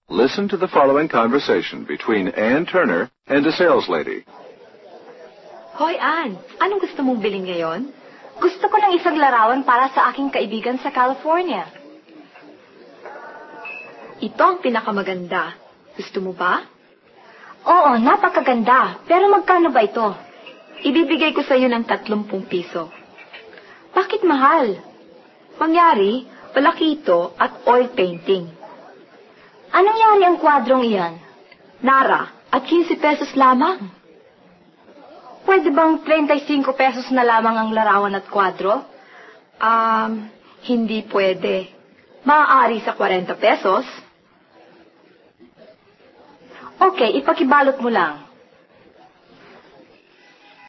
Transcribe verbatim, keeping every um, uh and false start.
Listen to the following conversation between Ann Turner and a sales lady. Hoy, Ann. Anong gusto mong bilhin ngayon? Gusto ko ng isang larawan para sa aking kaibigan sa California. Ito ang pinakamaganda. Gusto mo ba? Oo, napakaganda. Pero magkano ba ito? Ibibigay ko sa iyo ng tatlumpung piso. Bakit mahal? Mangyari, palaki ito at oil painting. Anong yari ang kwadrong iyan? Nara, at fifteen pesos lamang. Pwede bang thirty-five pesos na lamang ang larawan at kwadro? Um, hindi pwede. Maaari sa forty pesos. Okay, ipakibalot mo lang.